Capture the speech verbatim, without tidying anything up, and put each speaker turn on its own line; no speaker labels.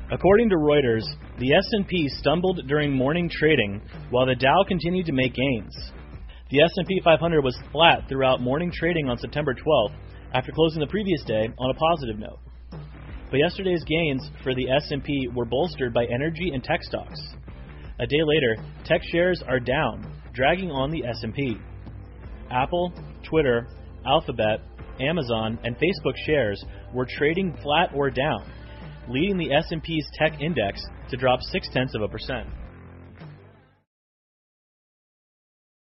According to Reuters, the S and P stumbled during morning trading while the Dow continued to make gains. The S and P five hundred was flat throughout morning trading on September twelfth after closing the previous day on a positive note. But yesterday's gains for the S and P were bolstered by energy and tech stocks. A day later, tech shares are down, dragging on the S and P. Apple, Twitter, Alphabet, Amazon, and Facebook shares were trading flat or down, leading the S and P's tech index to drop six tenths of a percent.